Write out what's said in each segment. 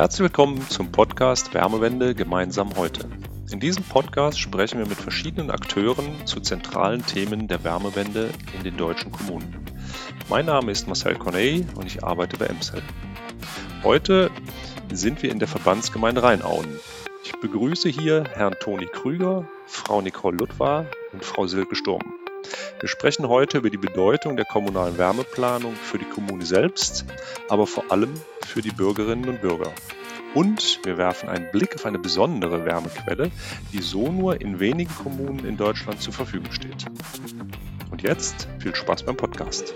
Herzlich willkommen zum Podcast Wärmewende gemeinsam heute. In diesem Podcast sprechen wir mit verschiedenen Akteuren zu zentralen Themen der Wärmewende in den deutschen Kommunen. Mein Name ist Marcel Corney und ich arbeite bei EMSEL. Heute sind wir in der Verbandsgemeinde Rheinauen. Ich begrüße hier Herrn Toni Krüger, Frau Nicole Ludwar und Frau Silke Sturm. Wir sprechen heute über die Bedeutung der kommunalen Wärmeplanung für die Kommune selbst, aber vor allem für die Bürgerinnen und Bürger. Und wir werfen einen Blick auf eine besondere Wärmequelle, die so nur in wenigen Kommunen in Deutschland zur Verfügung steht. Und jetzt viel Spaß beim Podcast.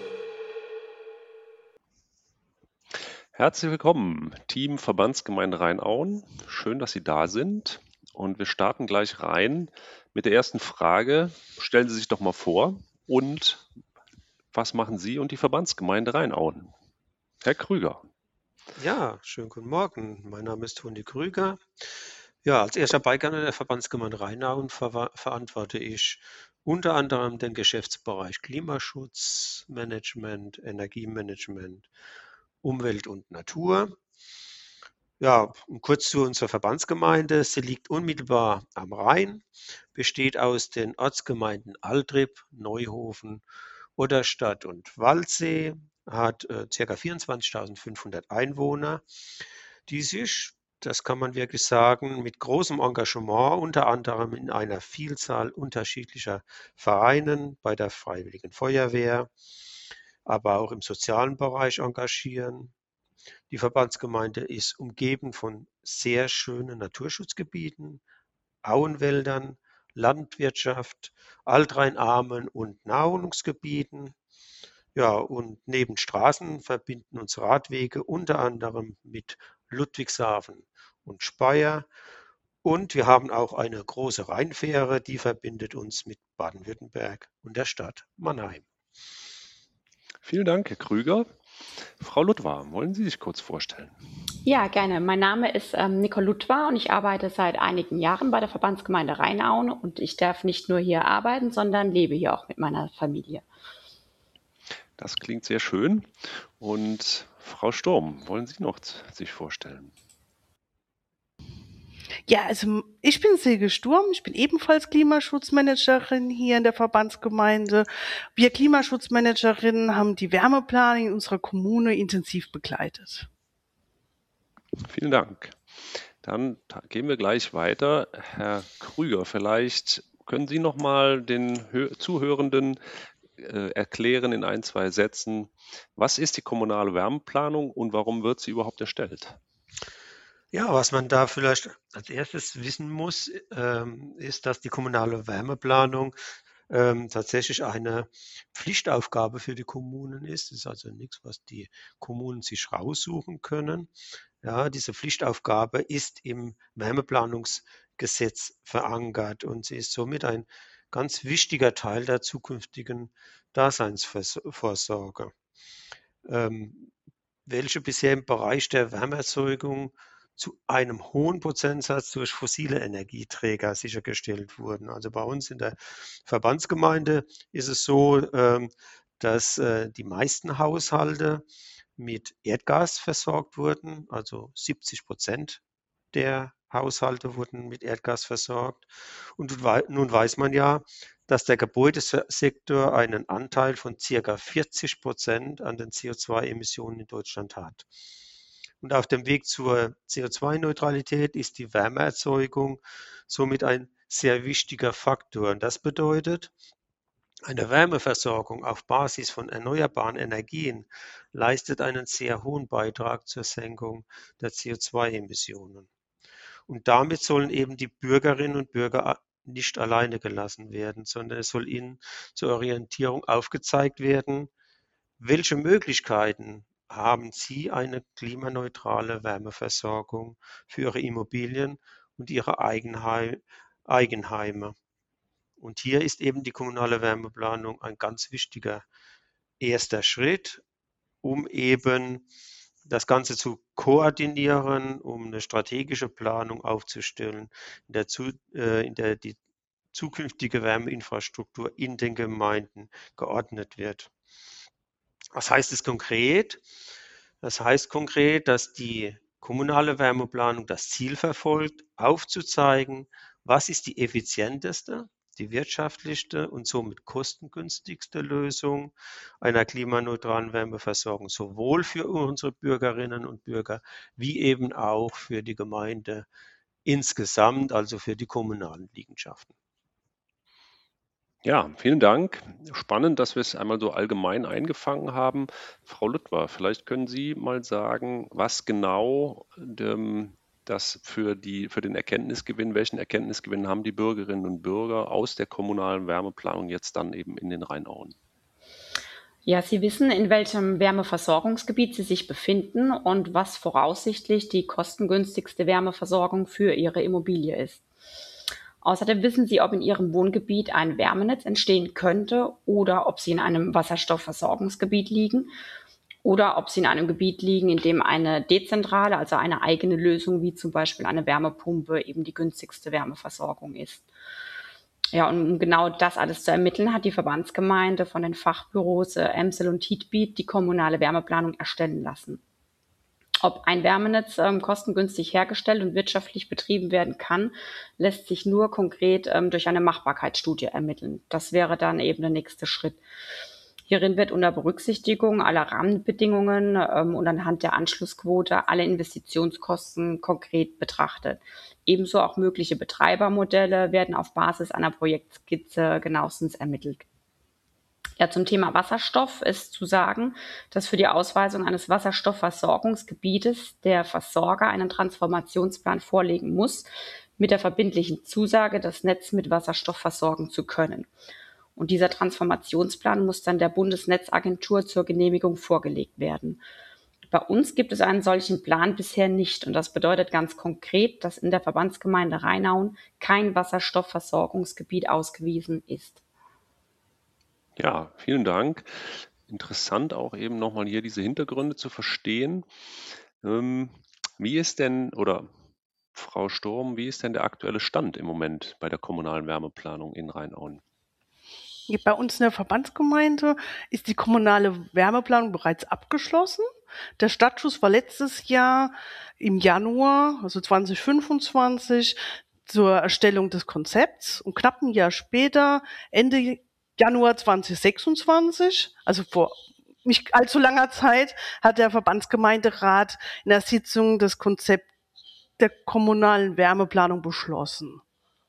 Herzlich willkommen, Team Verbandsgemeinde Rheinauen. Schön, dass Sie da sind. Und wir starten gleich rein mit der ersten Frage. Stellen Sie sich doch mal vor und was machen Sie und die Verbandsgemeinde Rheinauen? Herr Krüger. Ja, schönen guten Morgen. Mein Name ist Toni Krüger. Ja, als erster Beiganger der Verbandsgemeinde Rheinauen verantworte ich unter anderem den Geschäftsbereich Klimaschutzmanagement, Energiemanagement, Umwelt und Natur. Ja, und kurz zu unserer Verbandsgemeinde. Sie liegt unmittelbar am Rhein, besteht aus den Ortsgemeinden Altrip, Neuhofen, Odderstadt und Waldsee, hat ca. 24.500 Einwohner, die sich, das kann man wirklich sagen, mit großem Engagement unter anderem in einer Vielzahl unterschiedlicher Vereinen, bei der Freiwilligen Feuerwehr, aber auch im sozialen Bereich engagieren. Die Verbandsgemeinde ist umgeben von sehr schönen Naturschutzgebieten, Auenwäldern, Landwirtschaft, altrheinarmen und Naherholungsgebieten. Ja, und neben Straßen verbinden uns Radwege unter anderem mit Ludwigshafen und Speyer. Und wir haben auch eine große Rheinfähre, die verbindet uns mit Baden-Württemberg und der Stadt Mannheim. Vielen Dank, Herr Krüger. Frau Ludwar, wollen Sie sich kurz vorstellen? Ja, gerne. Mein Name ist Nicole Ludwar und ich arbeite seit einigen Jahren bei der Verbandsgemeinde Rheinauen und ich darf nicht nur hier arbeiten, sondern lebe hier auch mit meiner Familie. Das klingt sehr schön. Und Frau Sturm, wollen Sie noch sich vorstellen? Ja, also ich bin Silke Sturm, ich bin ebenfalls Klimaschutzmanagerin hier in der Verbandsgemeinde. Wir Klimaschutzmanagerinnen haben die Wärmeplanung in unserer Kommune intensiv begleitet. Vielen Dank. Dann gehen wir gleich weiter. Herr Krüger, vielleicht können Sie noch mal den Zuhörenden erklären in ein, zwei Sätzen, was ist die kommunale Wärmeplanung und warum wird sie überhaupt erstellt? Ja, was man da vielleicht als erstes wissen muss, ist, dass die kommunale Wärmeplanung tatsächlich eine Pflichtaufgabe für die Kommunen ist. Das ist also nichts, was die Kommunen sich raussuchen können. Ja, diese Pflichtaufgabe ist im Wärmeplanungsgesetz verankert und sie ist somit ein ganz wichtiger Teil der zukünftigen Daseinsvorsorge, welche bisher im Bereich der Wärmeerzeugung zu einem hohen Prozentsatz durch fossile Energieträger sichergestellt wurden. Also bei uns in der Verbandsgemeinde ist es so, dass die meisten Haushalte mit Erdgas versorgt wurden. Also 70% der Haushalte wurden mit Erdgas versorgt. Und nun weiß man ja, dass der Gebäudesektor einen Anteil von ca. 40% an den CO2-Emissionen in Deutschland hat. Und auf dem Weg zur CO2-Neutralität ist die Wärmeerzeugung somit ein sehr wichtiger Faktor. Und das bedeutet, eine Wärmeversorgung auf Basis von erneuerbaren Energien leistet einen sehr hohen Beitrag zur Senkung der CO2-Emissionen. Und damit sollen eben die Bürgerinnen und Bürger nicht alleine gelassen werden, sondern es soll ihnen zur Orientierung aufgezeigt werden, welche Möglichkeiten haben Sie, eine klimaneutrale Wärmeversorgung für Ihre Immobilien und Ihre Eigenheime. Und hier ist eben die kommunale Wärmeplanung ein ganz wichtiger erster Schritt, um eben das Ganze zu koordinieren, um eine strategische Planung aufzustellen, in der die zukünftige Wärmeinfrastruktur in den Gemeinden geordnet wird. Was heißt es konkret? Das heißt konkret, dass die kommunale Wärmeplanung das Ziel verfolgt, aufzuzeigen, was ist die effizienteste, die wirtschaftlichste und somit kostengünstigste Lösung einer klimaneutralen Wärmeversorgung, sowohl für unsere Bürgerinnen und Bürger wie eben auch für die Gemeinde insgesamt, also für die kommunalen Liegenschaften. Ja, vielen Dank. Spannend, dass wir es einmal so allgemein eingefangen haben. Frau Lüttwer, vielleicht können Sie mal sagen, was genau das für den Erkenntnisgewinn, welchen Erkenntnisgewinn haben die Bürgerinnen und Bürger aus der kommunalen Wärmeplanung jetzt dann eben in den Rheinauen? Ja, Sie wissen, in welchem Wärmeversorgungsgebiet Sie sich befinden und was voraussichtlich die kostengünstigste Wärmeversorgung für Ihre Immobilie ist. Außerdem wissen Sie, ob in Ihrem Wohngebiet ein Wärmenetz entstehen könnte oder ob Sie in einem Wasserstoffversorgungsgebiet liegen oder ob Sie in einem Gebiet liegen, in dem eine dezentrale, also eine eigene Lösung wie zum Beispiel eine Wärmepumpe eben die günstigste Wärmeversorgung ist. Ja, und um genau das alles zu ermitteln, hat die Verbandsgemeinde von den Fachbüros Emsel und Heatbeat die kommunale Wärmeplanung erstellen lassen. Ob ein Wärmenetz kostengünstig hergestellt und wirtschaftlich betrieben werden kann, lässt sich nur konkret durch eine Machbarkeitsstudie ermitteln. Das wäre dann eben der nächste Schritt. Hierin wird unter Berücksichtigung aller Rahmenbedingungen und anhand der Anschlussquote alle Investitionskosten konkret betrachtet. Ebenso auch mögliche Betreibermodelle werden auf Basis einer Projektskizze genauestens ermittelt. Ja, zum Thema Wasserstoff ist zu sagen, dass für die Ausweisung eines Wasserstoffversorgungsgebietes der Versorger einen Transformationsplan vorlegen muss, mit der verbindlichen Zusage, das Netz mit Wasserstoff versorgen zu können. Und dieser Transformationsplan muss dann der Bundesnetzagentur zur Genehmigung vorgelegt werden. Bei uns gibt es einen solchen Plan bisher nicht. Und das bedeutet ganz konkret, dass in der Verbandsgemeinde Rheinauen kein Wasserstoffversorgungsgebiet ausgewiesen ist. Ja, vielen Dank. Interessant auch eben nochmal hier diese Hintergründe zu verstehen. Wie ist denn, oder Frau Sturm, wie ist denn der aktuelle Stand im Moment bei der kommunalen Wärmeplanung in Rheinauen? Bei uns in der Verbandsgemeinde ist die kommunale Wärmeplanung bereits abgeschlossen. Der Startschuss war letztes Jahr im Januar, also 2025, zur Erstellung des Konzepts. Und knapp ein Jahr später, Ende Januar 2026, also vor nicht allzu langer Zeit, hat der Verbandsgemeinderat in der Sitzung das Konzept der kommunalen Wärmeplanung beschlossen.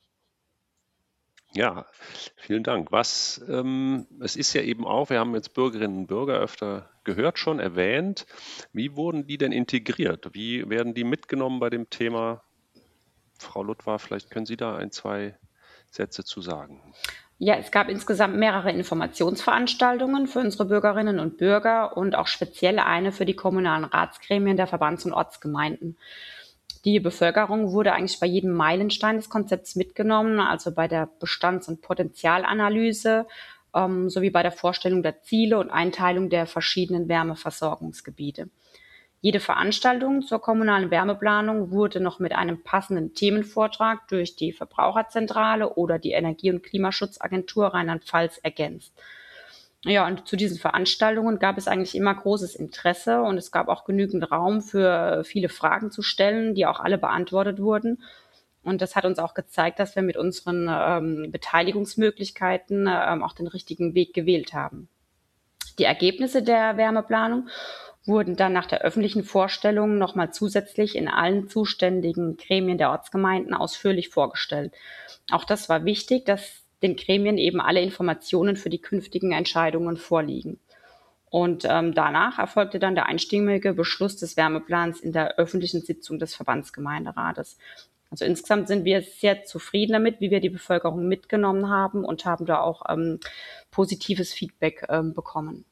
Ja, vielen Dank. Es ist ja eben auch, wir haben jetzt Bürgerinnen und Bürger öfter gehört schon, erwähnt. Wie wurden die denn integriert? Wie werden die mitgenommen bei dem Thema? Frau Lüttwer, vielleicht können Sie da 1-2 Sätze zu sagen. Ja, es gab insgesamt mehrere Informationsveranstaltungen für unsere Bürgerinnen und Bürger und auch speziell eine für die kommunalen Ratsgremien der Verbands- und Ortsgemeinden. Die Bevölkerung wurde eigentlich bei jedem Meilenstein des Konzepts mitgenommen, also bei der Bestands- und Potenzialanalyse sowie bei der Vorstellung der Ziele und Einteilung der verschiedenen Wärmeversorgungsgebiete. Jede Veranstaltung zur kommunalen Wärmeplanung wurde noch mit einem passenden Themenvortrag durch die Verbraucherzentrale oder die Energie- und Klimaschutzagentur Rheinland-Pfalz ergänzt. Ja, und zu diesen Veranstaltungen gab es eigentlich immer großes Interesse und es gab auch genügend Raum für viele Fragen zu stellen, die auch alle beantwortet wurden. Und das hat uns auch gezeigt, dass wir mit unseren Beteiligungsmöglichkeiten auch den richtigen Weg gewählt haben. Die Ergebnisse der Wärmeplanung wurden dann nach der öffentlichen Vorstellung nochmal zusätzlich in allen zuständigen Gremien der Ortsgemeinden ausführlich vorgestellt. Auch das war wichtig, dass den Gremien eben alle Informationen für die künftigen Entscheidungen vorliegen. Und danach erfolgte dann der einstimmige Beschluss des Wärmeplans in der öffentlichen Sitzung des Verbandsgemeinderates. Also insgesamt sind wir sehr zufrieden damit, wie wir die Bevölkerung mitgenommen haben und haben da auch positives Feedback bekommen.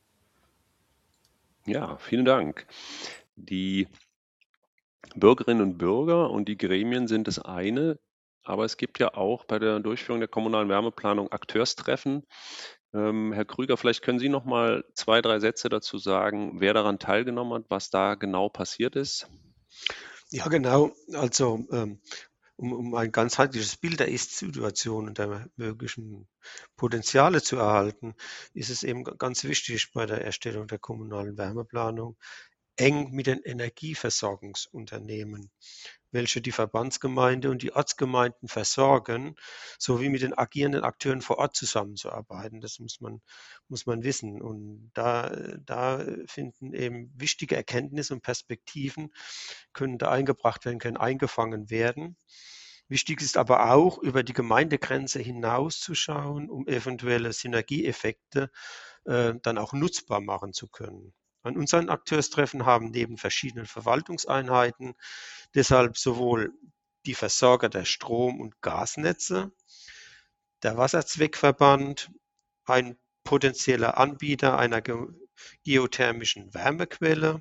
Ja, vielen Dank. Die Bürgerinnen und Bürger und die Gremien sind das eine, aber es gibt ja auch bei der Durchführung der kommunalen Wärmeplanung Akteurstreffen. Herr Krüger, vielleicht können Sie noch mal 2-3 Sätze dazu sagen, wer daran teilgenommen hat, was da genau passiert ist? Ja, genau. Also um ein ganzheitliches Bild der Ist-Situation und der möglichen Potenziale zu erhalten, ist es eben ganz wichtig bei der Erstellung der kommunalen Wärmeplanung eng mit den Energieversorgungsunternehmen, welche die Verbandsgemeinde und die Ortsgemeinden versorgen, sowie mit den agierenden Akteuren vor Ort zusammenzuarbeiten. Das muss man wissen. Und da finden eben wichtige Erkenntnisse und Perspektiven, können da eingebracht werden, können eingefangen werden. Wichtig ist aber auch, über die Gemeindegrenze hinauszuschauen, um eventuelle Synergieeffekte dann auch nutzbar machen zu können. An unseren Akteurstreffen haben neben verschiedenen Verwaltungseinheiten deshalb sowohl die Versorger der Strom- und Gasnetze, der Wasserzweckverband, ein potenzieller Anbieter einer geothermischen Wärmequelle,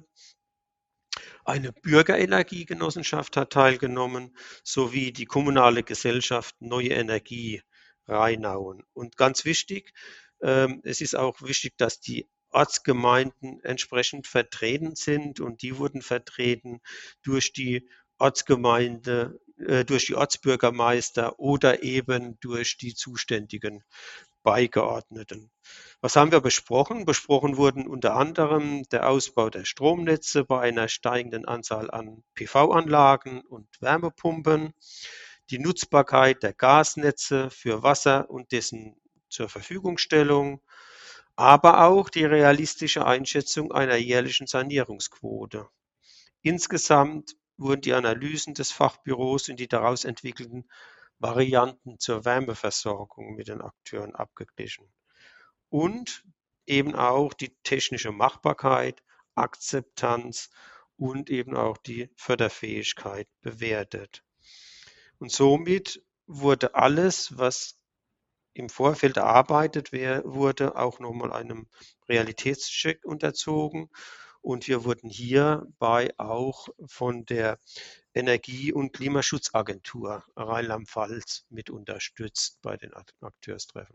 eine Bürgerenergiegenossenschaft hat teilgenommen, sowie die kommunale Gesellschaft Neue Energie Rheinauen. Und ganz wichtig, es ist auch wichtig, dass die Ortsgemeinden entsprechend vertreten sind, und die wurden vertreten durch die Ortsgemeinde, durch die Ortsbürgermeister oder eben durch die zuständigen Beigeordneten. Was haben wir besprochen? Besprochen wurden unter anderem der Ausbau der Stromnetze bei einer steigenden Anzahl an PV-Anlagen und Wärmepumpen, die Nutzbarkeit der Gasnetze für Wasser und dessen zur Verfügungstellung, aber auch die realistische Einschätzung einer jährlichen Sanierungsquote. Insgesamt wurden die Analysen des Fachbüros und die daraus entwickelten Varianten zur Wärmeversorgung mit den Akteuren abgeglichen und eben auch die technische Machbarkeit, Akzeptanz und eben auch die Förderfähigkeit bewertet. Und somit wurde alles, was im Vorfeld erarbeitet wurde, auch nochmal einem Realitätscheck unterzogen. Und wir wurden hierbei auch von der Energie- und Klimaschutzagentur Rheinland-Pfalz mit unterstützt bei den Akteurstreffen.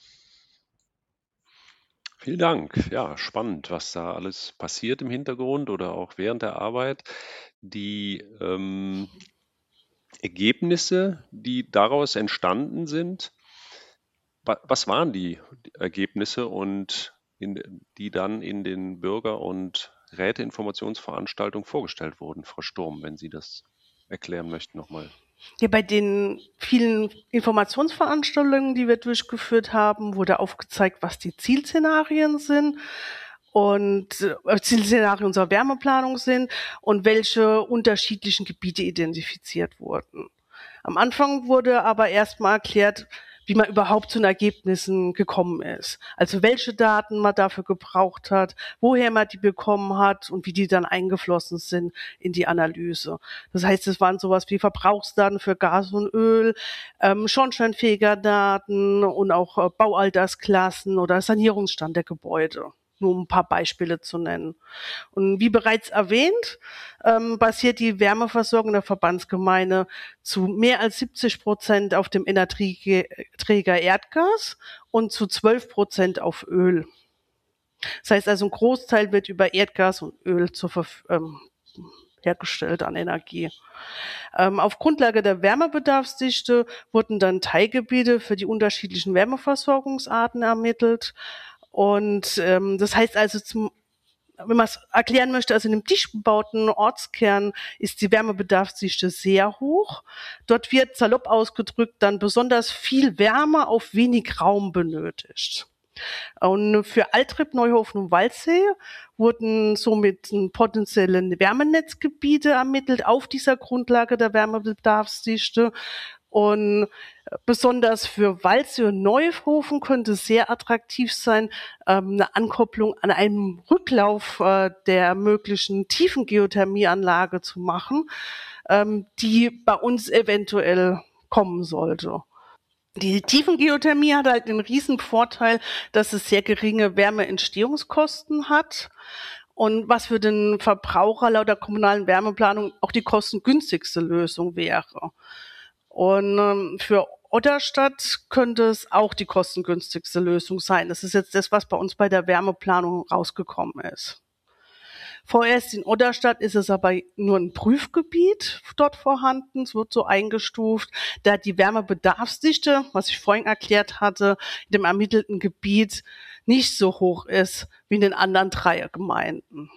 Vielen Dank. Ja, spannend, was da alles passiert im Hintergrund oder auch während der Arbeit. Die Ergebnisse, die daraus entstanden sind, was waren die Ergebnisse und die dann in den Bürger- und Räteinformationsveranstaltungen vorgestellt wurden? Frau Sturm, wenn Sie das erklären möchten nochmal. Ja, bei den vielen Informationsveranstaltungen, die wir durchgeführt haben, wurde aufgezeigt, was die Zielszenarien sind und Zielszenarien unserer Wärmeplanung sind und welche unterschiedlichen Gebiete identifiziert wurden. Am Anfang wurde aber erstmal erklärt, wie man überhaupt zu den Ergebnissen gekommen ist. Also welche Daten man dafür gebraucht hat, woher man die bekommen hat und wie die dann eingeflossen sind in die Analyse. Das heißt, es waren sowas wie Verbrauchsdaten für Gas und Öl, Schornsteinfegerdaten und auch Baualtersklassen oder Sanierungsstand der Gebäude. Nur um ein paar Beispiele zu nennen. Und wie bereits erwähnt, basiert die Wärmeversorgung der Verbandsgemeinde zu mehr als 70% auf dem Energieträger Erdgas und zu 12% auf Öl. Das heißt also, ein Großteil wird über Erdgas und Öl hergestellt an Energie. Auf Grundlage der Wärmebedarfsdichte wurden dann Teilgebiete für die unterschiedlichen Wärmeversorgungsarten ermittelt. Und das heißt also, wenn man es erklären möchte, also in einem dicht bebauten Ortskern ist die Wärmebedarfsdichte sehr hoch. Dort wird salopp ausgedrückt dann besonders viel Wärme auf wenig Raum benötigt. Und für Altrip, Neuhofen und Waldsee wurden somit potenzielle Wärmenetzgebiete ermittelt auf dieser Grundlage der Wärmebedarfsdichte. Und besonders für Waldsee und Neuhofen könnte sehr attraktiv sein, eine Ankopplung an einem Rücklauf der möglichen Tiefengeothermieanlage zu machen, die bei uns eventuell kommen sollte. Die Tiefengeothermie hat halt den riesen Vorteil, dass es sehr geringe Wärmeentstehungskosten hat und was für den Verbraucher laut der kommunalen Wärmeplanung auch die kostengünstigste Lösung wäre. Und für Otterstadt könnte es auch die kostengünstigste Lösung sein. Das ist jetzt das, was bei uns bei der Wärmeplanung rausgekommen ist. Vorerst in Otterstadt ist es aber nur ein Prüfgebiet dort vorhanden. Es wird so eingestuft, da die Wärmebedarfsdichte, was ich vorhin erklärt hatte, in dem ermittelten Gebiet nicht so hoch ist wie in den anderen 3 Gemeinden.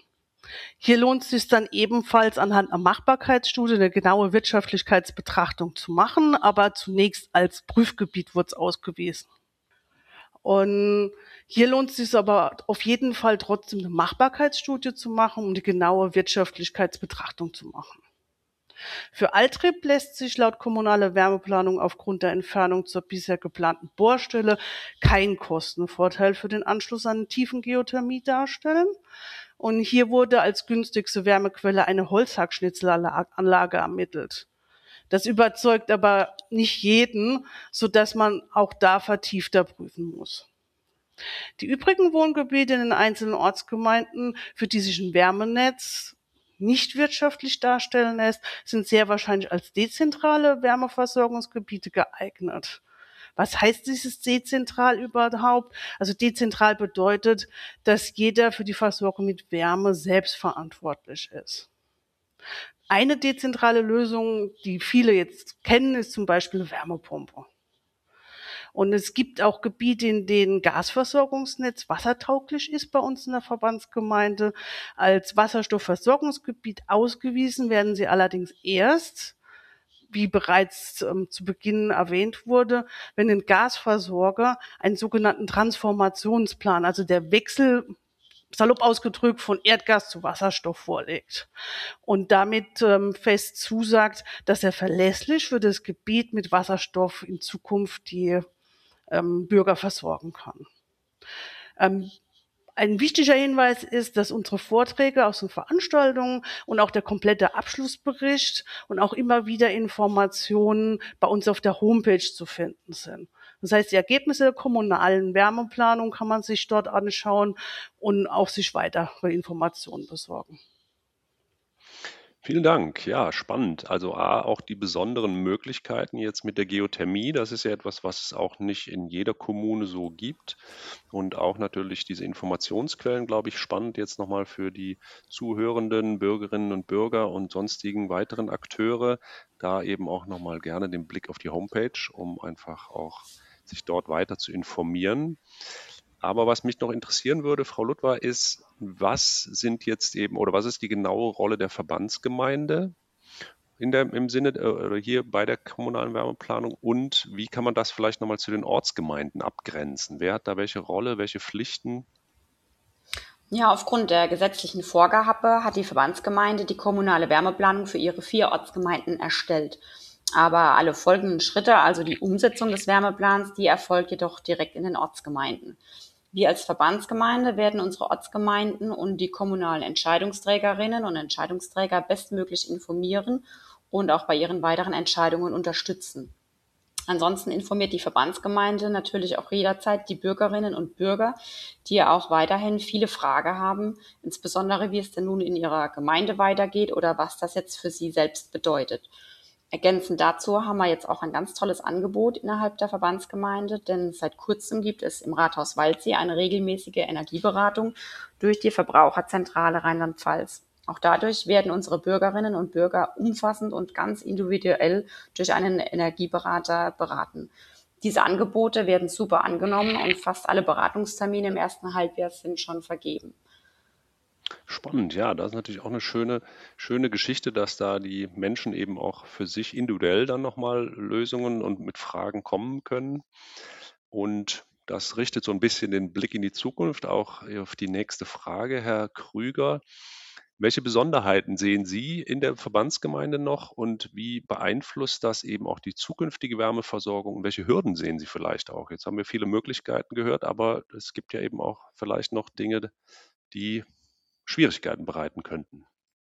Hier lohnt es sich dann ebenfalls anhand einer Machbarkeitsstudie eine genaue Wirtschaftlichkeitsbetrachtung zu machen, aber zunächst als Prüfgebiet wird es ausgewiesen. Und hier lohnt es sich aber auf jeden Fall trotzdem eine Machbarkeitsstudie zu machen, um die genaue Wirtschaftlichkeitsbetrachtung zu machen. Für Altrib lässt sich laut kommunaler Wärmeplanung aufgrund der Entfernung zur bisher geplanten Bohrstelle kein Kostenvorteil für den Anschluss an Tiefengeothermie darstellen. Und hier wurde als günstigste Wärmequelle eine Holzhackschnitzelanlage ermittelt. Das überzeugt aber nicht jeden, sodass man auch da vertiefter prüfen muss. Die übrigen Wohngebiete in den einzelnen Ortsgemeinden, für die sich ein Wärmenetz nicht wirtschaftlich darstellen lässt, sind sehr wahrscheinlich als dezentrale Wärmeversorgungsgebiete geeignet. Was heißt dieses dezentral überhaupt? Also dezentral bedeutet, dass jeder für die Versorgung mit Wärme selbst verantwortlich ist. Eine dezentrale Lösung, die viele jetzt kennen, ist zum Beispiel eine Wärmepumpe. Und es gibt auch Gebiete, in denen Gasversorgungsnetz wassertauglich ist bei uns in der Verbandsgemeinde. Als Wasserstoffversorgungsgebiet ausgewiesen werden sie allerdings erst, wie bereits zu Beginn erwähnt wurde, wenn ein Gasversorger einen sogenannten Transformationsplan, also der Wechsel, salopp ausgedrückt, von Erdgas zu Wasserstoff vorlegt und damit fest zusagt, dass er verlässlich für das Gebiet mit Wasserstoff in Zukunft die Bürger versorgen kann. Ein wichtiger Hinweis ist, dass unsere Vorträge aus den Veranstaltungen und auch der komplette Abschlussbericht und auch immer wieder Informationen bei uns auf der Homepage zu finden sind. Das heißt, die Ergebnisse der kommunalen Wärmeplanung kann man sich dort anschauen und auch sich weitere Informationen besorgen. Vielen Dank. Ja, spannend. Also auch die besonderen Möglichkeiten jetzt mit der Geothermie. Das ist ja etwas, was es auch nicht in jeder Kommune so gibt. Und auch natürlich diese Informationsquellen, glaube ich, spannend jetzt nochmal für die zuhörenden Bürgerinnen und Bürger und sonstigen weiteren Akteure. Da eben auch nochmal gerne den Blick auf die Homepage, um einfach auch sich dort weiter zu informieren. Aber was mich noch interessieren würde, Frau Ludwer, ist, was sind jetzt eben oder was ist die genaue Rolle der Verbandsgemeinde im Sinne oder hier bei der kommunalen Wärmeplanung und wie kann man das vielleicht nochmal zu den Ortsgemeinden abgrenzen? Wer hat da welche Rolle, welche Pflichten? Ja, aufgrund der gesetzlichen Vorgabe hat die Verbandsgemeinde die kommunale Wärmeplanung für ihre 4 Ortsgemeinden erstellt. Aber alle folgenden Schritte, also die Umsetzung des Wärmeplans, die erfolgt jedoch direkt in den Ortsgemeinden. Wir als Verbandsgemeinde werden unsere Ortsgemeinden und die kommunalen Entscheidungsträgerinnen und Entscheidungsträger bestmöglich informieren und auch bei ihren weiteren Entscheidungen unterstützen. Ansonsten informiert die Verbandsgemeinde natürlich auch jederzeit die Bürgerinnen und Bürger, die ja auch weiterhin viele Fragen haben, insbesondere wie es denn nun in ihrer Gemeinde weitergeht oder was das jetzt für sie selbst bedeutet. Ergänzend dazu haben wir jetzt auch ein ganz tolles Angebot innerhalb der Verbandsgemeinde, denn seit kurzem gibt es im Rathaus Waldsee eine regelmäßige Energieberatung durch die Verbraucherzentrale Rheinland-Pfalz. Auch dadurch werden unsere Bürgerinnen und Bürger umfassend und ganz individuell durch einen Energieberater beraten. Diese Angebote werden super angenommen und fast alle Beratungstermine im ersten Halbjahr sind schon vergeben. Spannend, ja, das ist natürlich auch eine schöne Geschichte, dass da die Menschen eben auch für sich individuell dann nochmal Lösungen und mit Fragen kommen können. Und das richtet so ein bisschen den Blick in die Zukunft, auch auf die nächste Frage, Herr Krüger. Welche Besonderheiten sehen Sie in der Verbandsgemeinde noch und wie beeinflusst das eben auch die zukünftige Wärmeversorgung und welche Hürden sehen Sie vielleicht auch? Jetzt haben wir viele Möglichkeiten gehört, aber es gibt ja eben auch vielleicht noch Dinge, die Schwierigkeiten bereiten könnten.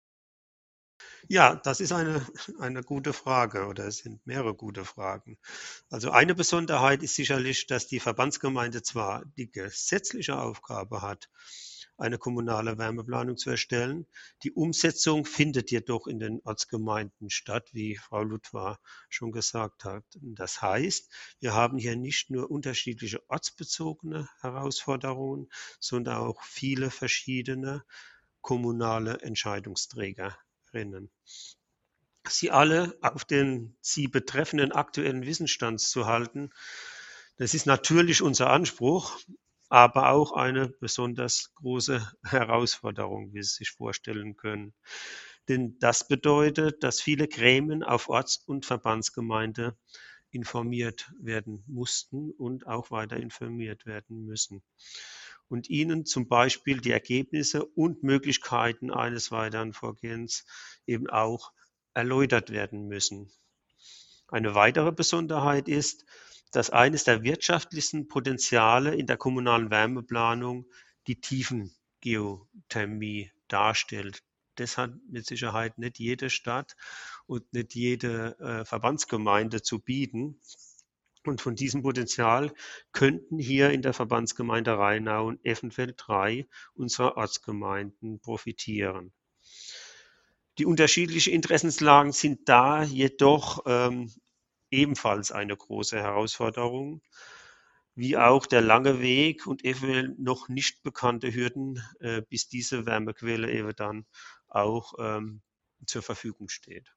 Ja, das ist eine gute Frage oder es sind mehrere gute Fragen. Also eine Besonderheit ist sicherlich, dass die Verbandsgemeinde zwar die gesetzliche Aufgabe hat, eine kommunale Wärmeplanung zu erstellen. Die Umsetzung findet jedoch in den Ortsgemeinden statt, wie Frau Ludwer schon gesagt hat. Das heißt, wir haben hier nicht nur unterschiedliche ortsbezogene Herausforderungen, sondern auch viele verschiedene kommunale Entscheidungsträgerinnen. Sie alle auf den sie betreffenden aktuellen Wissensstand zu halten, das ist natürlich unser Anspruch. aber auch eine besonders große Herausforderung, wie Sie sich vorstellen können. Denn das bedeutet, dass viele Gremien auf Orts- und Verbandsgemeinde informiert werden mussten und auch weiter informiert werden müssen und ihnen zum Beispiel die Ergebnisse und Möglichkeiten eines weiteren Vorgehens eben auch erläutert werden müssen. Eine weitere Besonderheit ist, dass eines der wirtschaftlichsten Potenziale in der kommunalen Wärmeplanung die Tiefengeothermie darstellt. Das hat mit Sicherheit nicht jede Stadt und nicht jede Verbandsgemeinde zu bieten. Und von diesem Potenzial könnten hier in der Verbandsgemeinde Rheinau und eventuell 3 unserer Ortsgemeinden profitieren. Die unterschiedlichen Interessenslagen sind da jedoch ebenfalls eine große Herausforderung, wie auch der lange Weg und eventuell noch nicht bekannte Hürden, bis diese Wärmequelle eben dann auch zur Verfügung steht.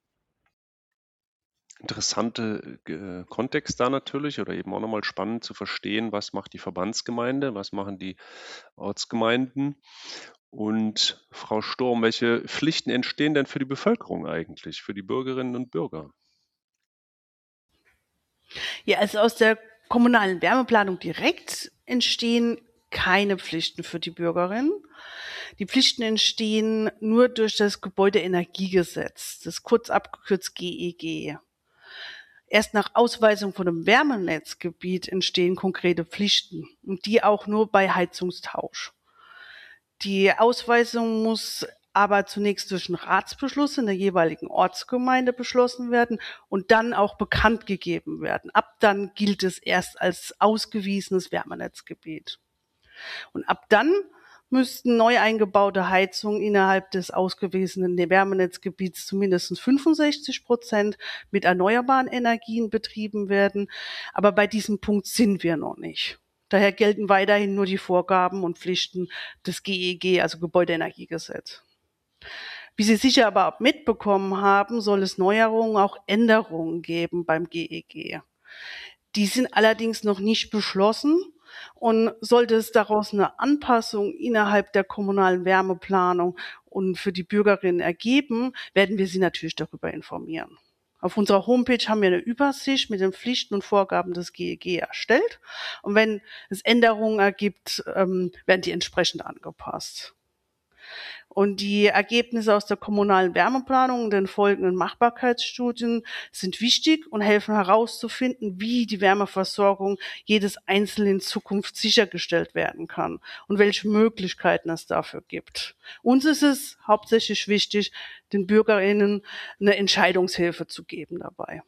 Interessante Kontext da natürlich oder eben auch nochmal spannend zu verstehen, was macht die Verbandsgemeinde, was machen die Ortsgemeinden. Und Frau Sturm, welche Pflichten entstehen denn für die Bevölkerung eigentlich, für die Bürgerinnen und Bürger? Ja, also aus der kommunalen Wärmeplanung direkt entstehen keine Pflichten für die Bürgerinnen. Die Pflichten entstehen nur durch das Gebäudeenergiegesetz, das kurz abgekürzt GEG. Erst nach Ausweisung von einem Wärmenetzgebiet entstehen konkrete Pflichten und die auch nur bei Heizungstausch. Die Ausweisung muss aber zunächst durch einen Ratsbeschluss in der jeweiligen Ortsgemeinde beschlossen werden und dann auch bekannt gegeben werden. Ab dann gilt es erst als ausgewiesenes Wärmenetzgebiet. Und ab dann müssten neu eingebaute Heizungen innerhalb des ausgewiesenen Wärmenetzgebiets zu mindestens 65% mit erneuerbaren Energien betrieben werden. Aber bei diesem Punkt sind wir noch nicht. Daher gelten weiterhin nur die Vorgaben und Pflichten des GEG, also Gebäudeenergiegesetz. Wie Sie sicher aber auch mitbekommen haben, soll es Neuerungen, auch Änderungen geben beim GEG. Die sind allerdings noch nicht beschlossen. Und sollte es daraus eine Anpassung innerhalb der kommunalen Wärmeplanung und für die Bürgerinnen ergeben, werden wir Sie natürlich darüber informieren. Auf unserer Homepage haben wir eine Übersicht mit den Pflichten und Vorgaben des GEG erstellt. Und wenn es Änderungen ergibt, werden die entsprechend angepasst. Und die Ergebnisse aus der kommunalen Wärmeplanung und den folgenden Machbarkeitsstudien sind wichtig und helfen herauszufinden, wie die Wärmeversorgung jedes Einzelnen in Zukunft sichergestellt werden kann und welche Möglichkeiten es dafür gibt. Uns ist es hauptsächlich wichtig, den BürgerInnen eine Entscheidungshilfe zu geben dabei.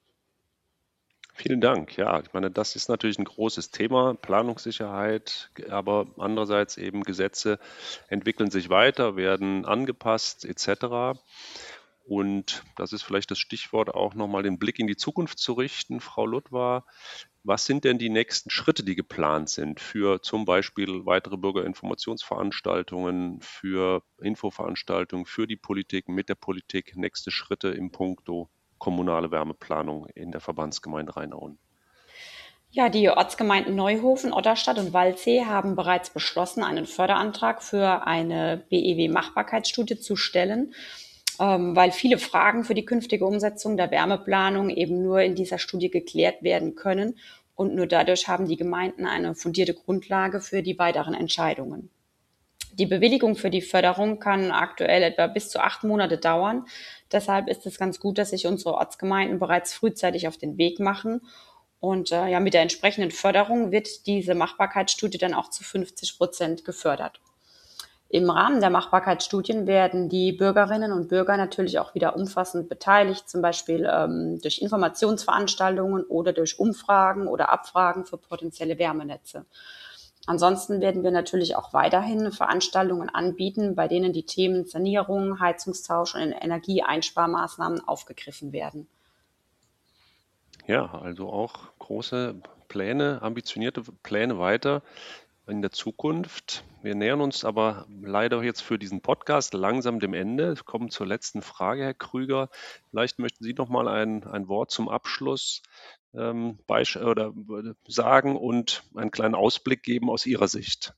Vielen Dank. Ja, ich meine, das ist natürlich ein großes Thema, Planungssicherheit, aber andererseits eben Gesetze entwickeln sich weiter, werden angepasst etc. Und das ist vielleicht das Stichwort, auch nochmal den Blick in die Zukunft zu richten. Frau Ludwig, was sind denn die nächsten Schritte, die geplant sind für zum Beispiel weitere Bürgerinformationsveranstaltungen, für Infoveranstaltungen, für die Politik, mit der Politik, nächste Schritte im Punkto kommunale Wärmeplanung in der Verbandsgemeinde Rheinauen? Ja, die Ortsgemeinden Neuhofen, Otterstadt und Waldsee haben bereits beschlossen, einen Förderantrag für eine BEW-Machbarkeitsstudie zu stellen, weil viele Fragen für die künftige Umsetzung der Wärmeplanung eben nur in dieser Studie geklärt werden können. Und nur dadurch haben die Gemeinden eine fundierte Grundlage für die weiteren Entscheidungen. Die Bewilligung für die Förderung kann aktuell etwa bis zu 8 Monate dauern. Deshalb ist es ganz gut, dass sich unsere Ortsgemeinden bereits frühzeitig auf den Weg machen. Und mit der entsprechenden Förderung wird diese Machbarkeitsstudie dann auch zu 50% gefördert. Im Rahmen der Machbarkeitsstudien werden die Bürgerinnen und Bürger natürlich auch wieder umfassend beteiligt, zum Beispiel durch Informationsveranstaltungen oder durch Umfragen oder Abfragen für potenzielle Wärmenetze. Ansonsten werden wir natürlich auch weiterhin Veranstaltungen anbieten, bei denen die Themen Sanierung, Heizungstausch und Energieeinsparmaßnahmen aufgegriffen werden. Ja, also auch große Pläne, ambitionierte Pläne weiter in der Zukunft. Wir nähern uns aber leider jetzt für diesen Podcast langsam dem Ende. Wir kommen zur letzten Frage, Herr Krüger. Vielleicht möchten Sie noch mal ein Wort zum Abschluss sagen und einen kleinen Ausblick geben aus Ihrer Sicht?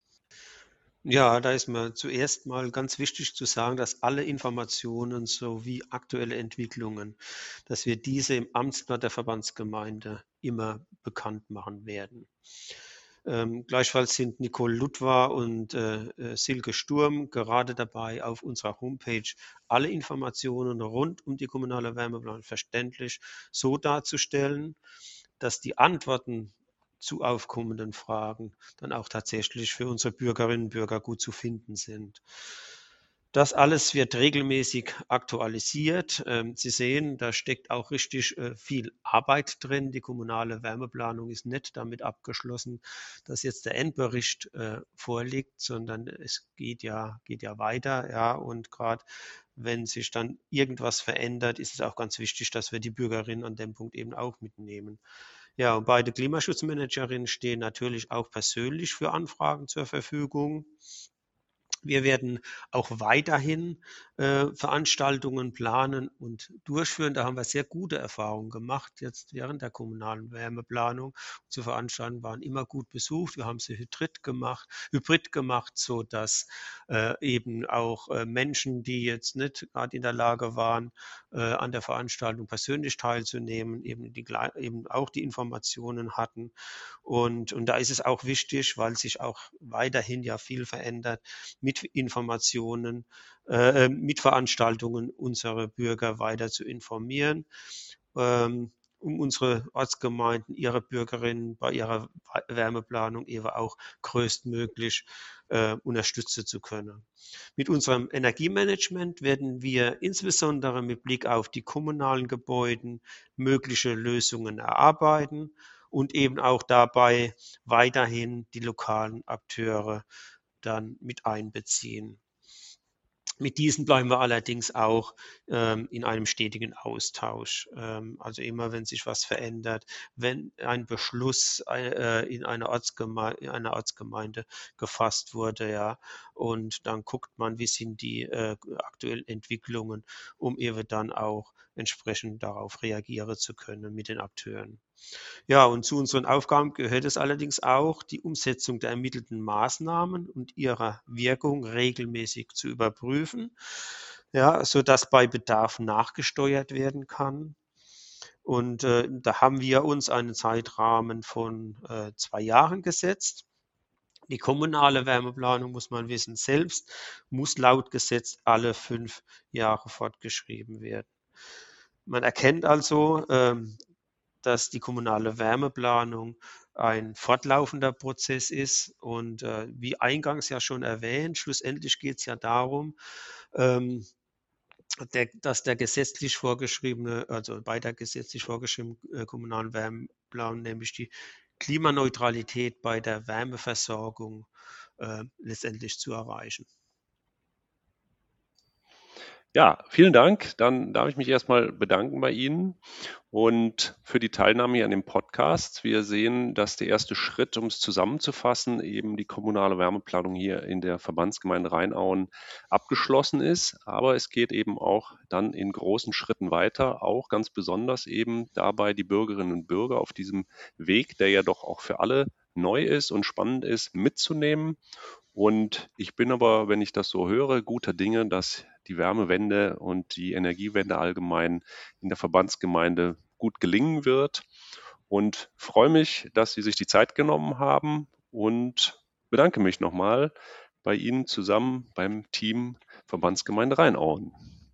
Ja, da ist mir zuerst mal ganz wichtig zu sagen, dass alle Informationen sowie aktuelle Entwicklungen, dass wir diese im Amtsblatt der Verbandsgemeinde immer bekannt machen werden. Gleichfalls sind Nicole Ludwar und Silke Sturm gerade dabei, auf unserer Homepage alle Informationen rund um die kommunale Wärmeplanung verständlich so darzustellen, dass die Antworten zu aufkommenden Fragen dann auch tatsächlich für unsere Bürgerinnen und Bürger gut zu finden sind. Das alles wird regelmäßig aktualisiert. Sie sehen, da steckt auch richtig viel Arbeit drin. Die kommunale Wärmeplanung ist nicht damit abgeschlossen, dass jetzt der Endbericht vorliegt, sondern es geht ja weiter. Ja, und gerade wenn sich dann irgendwas verändert, ist es auch ganz wichtig, dass wir die Bürgerinnen an dem Punkt eben auch mitnehmen. Ja, und beide Klimaschutzmanagerinnen stehen natürlich auch persönlich für Anfragen zur Verfügung. Wir werden auch weiterhin Veranstaltungen planen und durchführen. Da haben wir sehr gute Erfahrungen gemacht jetzt während der kommunalen Wärmeplanung. Unsere Veranstaltungen waren immer gut besucht. Wir haben sie hybrid gemacht, so dass eben auch Menschen, die jetzt nicht gerade in der Lage waren, an der Veranstaltung persönlich teilzunehmen, eben auch die Informationen hatten. Und da ist es auch wichtig, weil sich auch weiterhin ja viel verändert, mit Informationen, mit Veranstaltungen unsere Bürger weiter zu informieren, um unsere Ortsgemeinden, ihre Bürgerinnen bei ihrer Wärmeplanung eben auch größtmöglich unterstützen zu können. Mit unserem Energiemanagement werden wir insbesondere mit Blick auf die kommunalen Gebäude mögliche Lösungen erarbeiten und eben auch dabei weiterhin die lokalen Akteure dann mit einbeziehen. Mit diesen bleiben wir allerdings auch in einem stetigen Austausch. Also immer, wenn sich was verändert, wenn ein Beschluss in einer Ortsgemeinde gefasst wurde, ja, und dann guckt man, wie sind die aktuellen Entwicklungen, um eben dann auch entsprechend darauf reagieren zu können mit den Akteuren. Ja, und zu unseren Aufgaben gehört es allerdings auch, die Umsetzung der ermittelten Maßnahmen und ihrer Wirkung regelmäßig zu überprüfen, ja, sodass bei Bedarf nachgesteuert werden kann. Und da haben wir uns einen Zeitrahmen von 2 Jahren gesetzt. Die kommunale Wärmeplanung, muss man wissen, selbst muss laut Gesetz alle 5 Jahre fortgeschrieben werden. Man erkennt also, dass die kommunale Wärmeplanung ein fortlaufender Prozess ist. Und wie eingangs ja schon erwähnt, schlussendlich geht es ja darum, dass der gesetzlich vorgeschriebene, also bei der gesetzlich vorgeschriebenen kommunalen Wärmeplanung, nämlich die Klimaneutralität bei der Wärmeversorgung letztendlich zu erreichen. Ja, vielen Dank. Dann darf ich mich erstmal bedanken bei Ihnen und für die Teilnahme hier an dem Podcast. Wir sehen, dass der erste Schritt, um es zusammenzufassen, eben die kommunale Wärmeplanung hier in der Verbandsgemeinde Rheinauen abgeschlossen ist. Aber es geht eben auch dann in großen Schritten weiter, auch ganz besonders eben dabei die Bürgerinnen und Bürger auf diesem Weg, der ja doch auch für alle neu ist und spannend ist, mitzunehmen. Und ich bin aber, wenn ich das so höre, guter Dinge, dass die Wärmewende und die Energiewende allgemein in der Verbandsgemeinde gut gelingen wird und freue mich, dass Sie sich die Zeit genommen haben und bedanke mich nochmal bei Ihnen zusammen beim Team Verbandsgemeinde Rheinauen.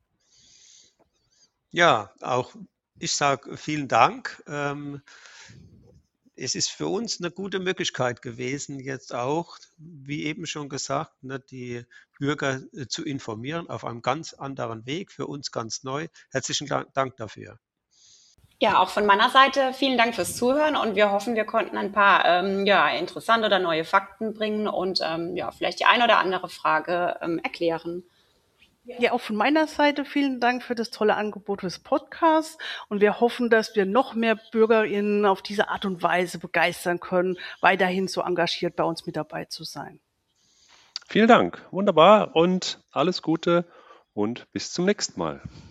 Ja, auch ich sage vielen Dank. Es ist für uns eine gute Möglichkeit gewesen, jetzt auch, wie eben schon gesagt, die Bürger zu informieren auf einem ganz anderen Weg, für uns ganz neu. Herzlichen Dank dafür. Ja, auch von meiner Seite vielen Dank fürs Zuhören und wir hoffen, wir konnten ein paar interessante oder neue Fakten bringen und vielleicht die eine oder andere Frage erklären. Ja, auch von meiner Seite vielen Dank für das tolle Angebot des Podcasts und wir hoffen, dass wir noch mehr BürgerInnen auf diese Art und Weise begeistern können, weiterhin so engagiert bei uns mit dabei zu sein. Vielen Dank, wunderbar und alles Gute und bis zum nächsten Mal.